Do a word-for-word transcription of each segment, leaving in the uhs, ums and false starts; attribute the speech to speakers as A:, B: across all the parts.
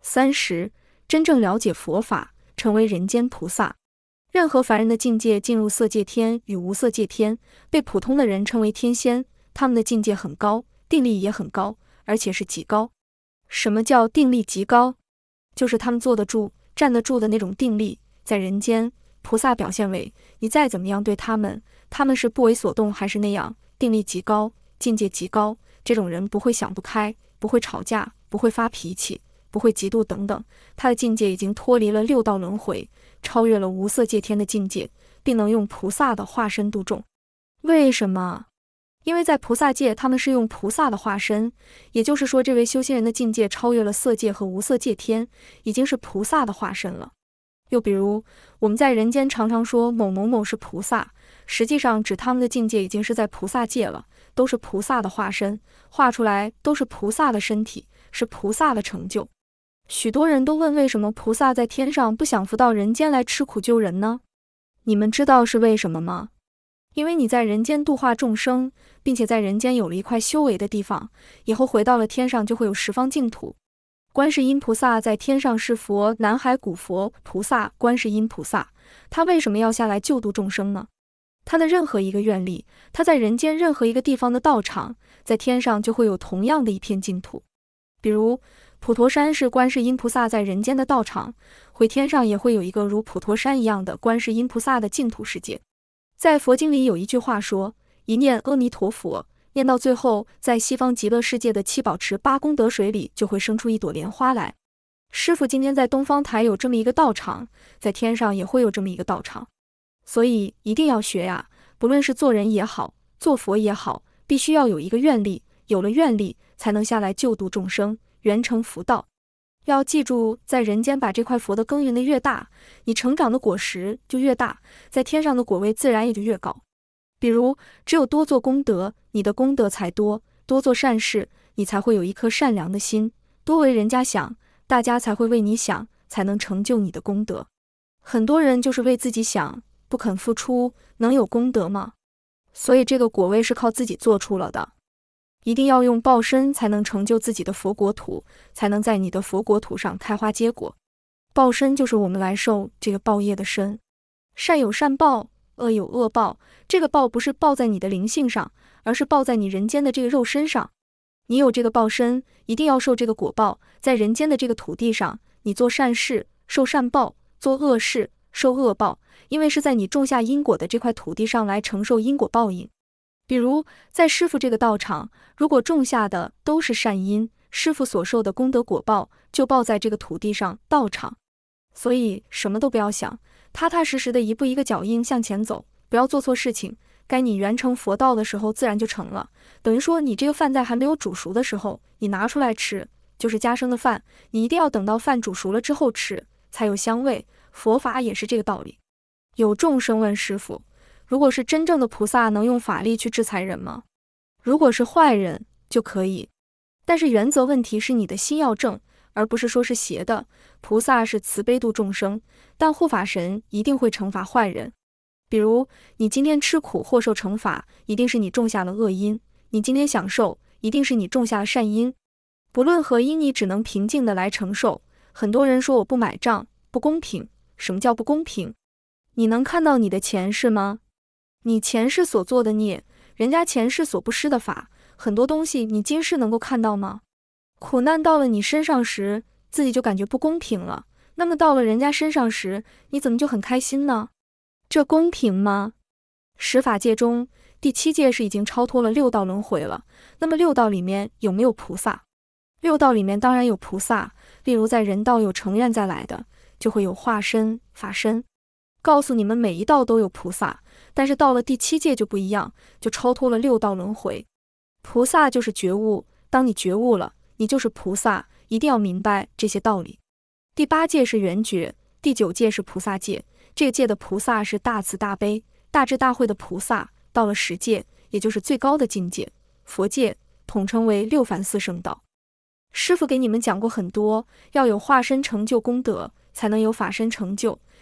A: 三十，真正了解佛法，成为人间菩萨。任何凡人的境界进入色界天与无色界天，被普通的人称为天仙，他们的境界很高，定力也很高，而且是极高。什么叫定力极高？就是他们坐得住、站得住的那种定力。在人间，菩萨表现为你再怎么样对他们，他们是不为所动还是那样，定力极高，境界极高。这种人不会想不开，不会吵架，不会发脾气，不会嫉妒等等，他的境界已经脱离了六道轮回，超越了无色界天的境界，并能用菩萨的化身度众。为什么？因为在菩萨界，他们是用菩萨的化身，也就是说，这位修仙人的境界超越了色界和无色界天，已经是菩萨的化身了。又比如，我们在人间常常说某某某是菩萨，实际上指他们的境界已经是在菩萨界了，都是菩萨的化身，画出来都是菩萨的身体，是菩萨的成就。许多人都问，为什么菩萨在天上不想浮到人间来吃苦救人呢？你们知道是为什么吗？因为你在人间度化众生，并且在人间有了一块修为的地方，以后回到了天上就会有十方净土。观世音菩萨在天上是佛，南海古佛菩萨观世音菩萨，他为什么要下来救度众生呢？他的任何一个愿力，他在人间任何一个地方的道场，在天上就会有同样的一片净土。比如普陀山是观世音菩萨在人间的道场，回天上也会有一个如普陀山一样的观世音菩萨的净土世界。在佛经里有一句话说，一念阿弥陀佛，念到最后，在西方极乐世界的七宝池八功德水里就会生出一朵莲花来。师父今天在东方台有这么一个道场，在天上也会有这么一个道场，所以一定要学呀！不论是做人也好，做佛也好，必须要有一个愿力，有了愿力才能下来救度众生，圆成佛道。要记住，在人间把这块佛的耕耘的越大，你成长的果实就越大，在天上的果位自然也就越高。比如，只有多做功德，你的功德才多；多做善事，你才会有一颗善良的心；多为人家想，大家才会为你想，才能成就你的功德。很多人就是为自己想，不肯付出，能有功德吗？所以这个果位是靠自己做出了的。一定要用报身才能成就自己的佛国土，才能在你的佛国土上开花结果。报身就是我们来受这个报业的身，善有善报，恶有恶报。这个报不是报在你的灵性上，而是报在你人间的这个肉身上。你有这个报身，一定要受这个果报。在人间的这个土地上，你做善事受善报，做恶事受恶报，因为是在你种下因果的这块土地上来承受因果报应。比如在师父这个道场，如果种下的都是善因，师父所受的功德果报就报在这个土地上道场。所以什么都不要想，踏踏实实的一步一个脚印向前走，不要做错事情，该你圆成佛道的时候自然就成了。等于说你这个饭在还没有煮熟的时候，你拿出来吃就是家生的饭，你一定要等到饭煮熟了之后吃才有香味。佛法也是这个道理。有众生问师父，如果是真正的菩萨，能用法力去制裁人吗？如果是坏人就可以，但是原则问题是你的心要正，而不是说是邪的。菩萨是慈悲度众生，但护法神一定会惩罚坏人。比如你今天吃苦或受惩罚，一定是你种下了恶因；你今天享受，一定是你种下了善因。不论何因，你只能平静的来承受。很多人说我不买账，不公平。什么叫不公平？你能看到你的前世吗？你前世所做的孽，人家前世所不施的法，很多东西你今世能够看到吗？苦难到了你身上时，自己就感觉不公平了，那么到了人家身上时，你怎么就很开心呢？这公平吗？十法界中，第七界是已经超脱了六道轮回了，那么六道里面有没有菩萨？六道里面当然有菩萨，例如在人道有成愿再来的，就会有化身、法身。告诉你们，每一道都有菩萨，但是到了第七界就不一样，就超脱了六道轮回。菩萨就是觉悟，当你觉悟了，你就是菩萨，一定要明白这些道理。第八界是圆觉，第九界是菩萨界，这个界的菩萨是大慈大悲、大智大慧的菩萨。到了十界，也就是最高的境界，佛界，统称为六凡四圣道。师父给你们讲过很多，要有化身成就功德，才能有法身成就。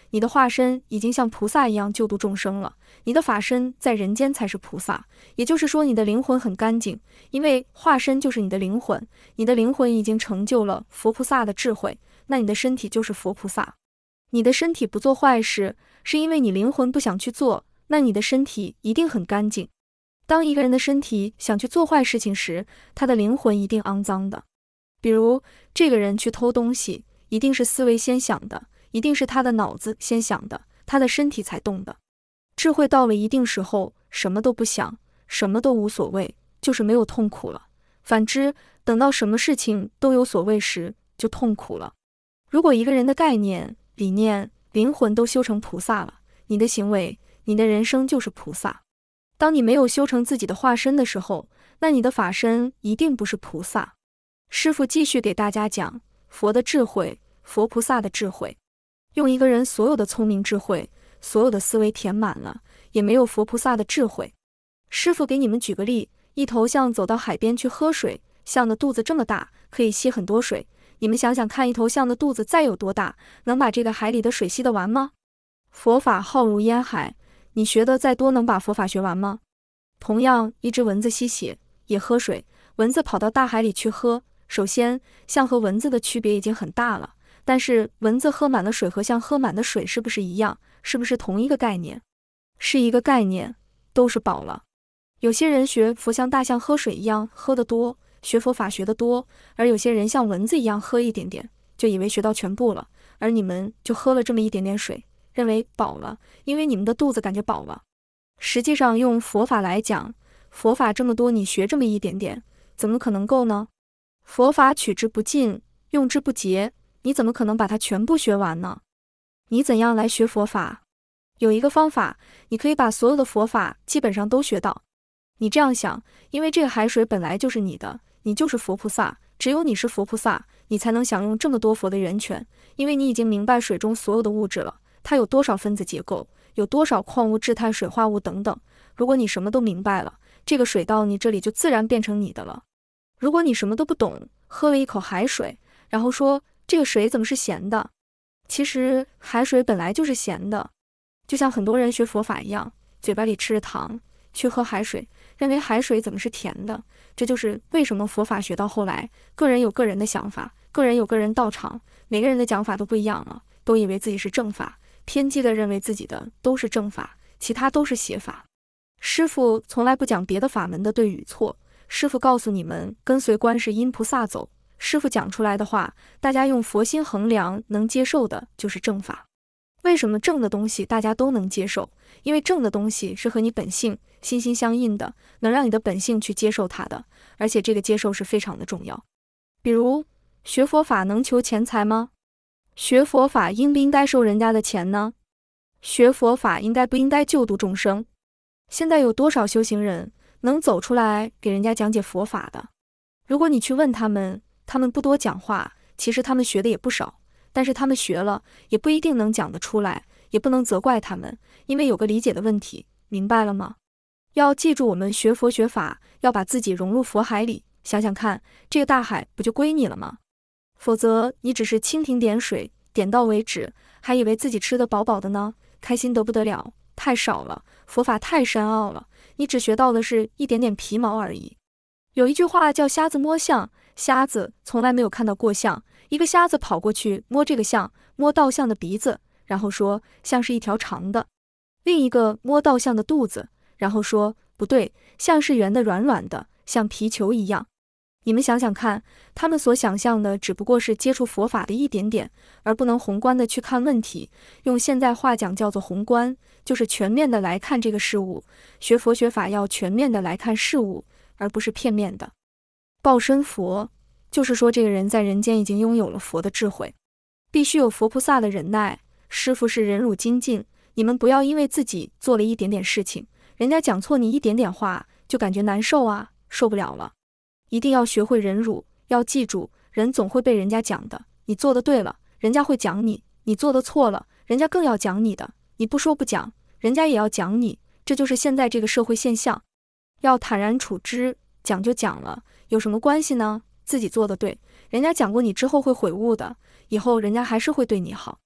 A: 你的化身已经像菩萨一样救度众生了，你的法身在人间才是菩萨，也就是说你的灵魂很干净，因为化身就是你的灵魂，你的灵魂已经成就了佛菩萨的智慧，那你的身体就是佛菩萨。你的身体不做坏事，是因为你灵魂不想去做，那你的身体一定很干净。当一个人的身体想去做坏事情时，他的灵魂一定肮脏的。比如这个人去偷东西，一定是思维先想的，一定是他的脑子先想的，他的身体才动的。智慧到了一定时候，什么都不想，什么都无所谓，就是没有痛苦了。反之，等到什么事情都有所谓时，就痛苦了。如果一个人的概念、理念、灵魂都修成菩萨了，你的行为、你的人生就是菩萨。当你没有修成自己的化身的时候，那你的法身一定不是菩萨。师父继续给大家讲佛的智慧，佛菩萨的智慧。用一个人所有的聪明智慧，所有的思维填满了，也没有佛菩萨的智慧。师父给你们举个例，一头象走到海边去喝水，象的肚子这么大，可以吸很多水。你们想想看，一头象的肚子再有多大，能把这个海里的水吸得完吗？佛法浩如烟海，你学的再多能把佛法学完吗？同样，一只蚊子吸血也喝水，蚊子跑到大海里去喝，首先象和蚊子的区别已经很大了，但是蚊子喝满了水和象喝满的水是不是一样？是不是同一个概念？是一个概念，都是饱了。有些人学佛像大象喝水一样喝得多，学佛法学得多，而有些人像蚊子一样喝一点点，就以为学到全部了，而你们就喝了这么一点点水，认为饱了，因为你们的肚子感觉饱了。实际上用佛法来讲，佛法这么多，你学这么一点点，怎么可能够呢？佛法取之不尽，用之不竭，你怎么可能把它全部学完呢？你怎样来学佛法？有一个方法，你可以把所有的佛法基本上都学到。你这样想，因为这个海水本来就是你的，你就是佛菩萨，只有你是佛菩萨，你才能享用这么多佛的源泉，因为你已经明白水中所有的物质了，它有多少分子结构，有多少矿物质、碳水化物等等。如果你什么都明白了，这个水到你这里就自然变成你的了。如果你什么都不懂，喝了一口海水，然后说这个水怎么是咸的？其实海水本来就是咸的，就像很多人学佛法一样，嘴巴里吃着糖，去喝海水，认为海水怎么是甜的。这就是为什么佛法学到后来，个人有个人的想法，个人有个人道场，每个人的讲法都不一样了，都以为自己是正法，偏激的认为自己的都是正法，其他都是邪法。师父从来不讲别的法门的对与错，师父告诉你们跟随观世音菩萨走，师父讲出来的话，大家用佛心衡量，能接受的就是正法。为什么正的东西大家都能接受？因为正的东西是和你本性心心相印的，能让你的本性去接受它的，而且这个接受是非常的重要。比如学佛法能求钱财吗？学佛法应不应该收人家的钱呢？学佛法应该不应该救度众生？现在有多少修行人能走出来给人家讲解佛法的？如果你去问他们，他们不多讲话，其实他们学的也不少，但是他们学了也不一定能讲得出来，也不能责怪他们，因为有个理解的问题，明白了吗？要记住，我们学佛学法要把自己融入佛海里，想想看，这个大海不就归你了吗？否则你只是蜻蜓点水，点到为止，还以为自己吃得饱饱的呢，开心得不得了，太少了，佛法太深奥了，你只学到的是一点点皮毛而已。有一句话叫瞎子摸象，瞎子从来没有看到过象，一个瞎子跑过去摸这个象，摸到象的鼻子，然后说象是一条长的，另一个摸到象的肚子，然后说不对，象是圆的软软的，像皮球一样。你们想想看，他们所想象的只不过是接触佛法的一点点，而不能宏观的去看问题。用现在话讲叫做宏观，就是全面的来看这个事物。学佛学法要全面的来看事物，而不是片面的。报身佛，就是说这个人在人间已经拥有了佛的智慧，必须有佛菩萨的忍耐。师父是忍辱精进，你们不要因为自己做了一点点事情，人家讲错你一点点话，就感觉难受啊，受不了了。一定要学会忍辱，要记住，人总会被人家讲的，你做的对了，人家会讲你，你做的错了，人家更要讲你的，你不说不讲，人家也要讲你，这就是现在这个社会现象。要坦然处之，讲就讲了，有什么关系呢？自己做的对，人家讲过你之后会悔悟的，以后人家还是会对你好。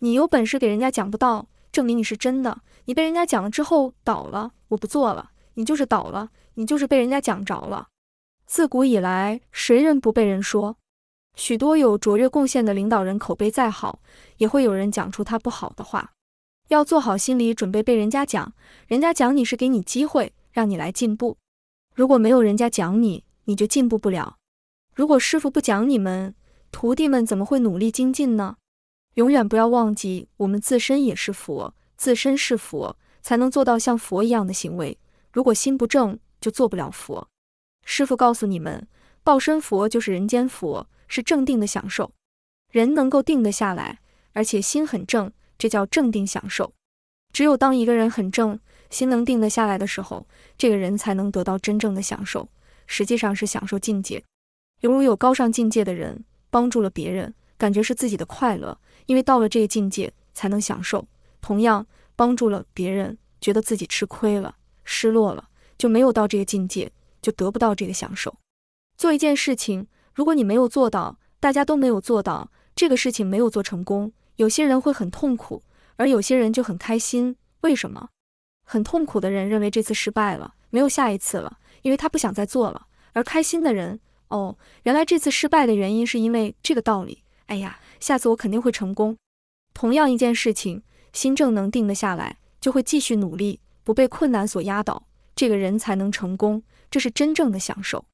A: 你有本事给人家讲不到，证明你是真的。你被人家讲了之后倒了，我不做了，你就是倒了，你就是被人家讲着了。自古以来，谁人不被人说？许多有卓越贡献的领导人口碑再好，也会有人讲出他不好的话。要做好心理准备被人家讲，人家讲你是给你机会，让你来进步。如果没有人家讲你，你就进步不了。如果师傅不讲你们，徒弟们怎么会努力精进呢？永远不要忘记，我们自身也是佛，自身是佛，才能做到像佛一样的行为。如果心不正，就做不了佛。师傅告诉你们，报身佛就是人间佛，是正定的享受。人能够定得下来，而且心很正，这叫正定享受。只有当一个人很正，心能定得下来的时候，这个人才能得到真正的享受，实际上是享受境界。犹如有高尚境界的人帮助了别人，感觉是自己的快乐，因为到了这个境界才能享受。同样帮助了别人，觉得自己吃亏了，失落了，就没有到这个境界，就得不到这个享受。做一件事情，如果你没有做到，大家都没有做到，这个事情没有做成功，有些人会很痛苦，而有些人就很开心。为什么？很痛苦的人认为这次失败了，没有下一次了，因为他不想再做了。而开心的人，哦，原来这次失败的原因是因为这个道理，哎呀，下次我肯定会成功。同样一件事情，心正能定得下来，就会继续努力，不被困难所压倒，这个人才能成功，这是真正的享受。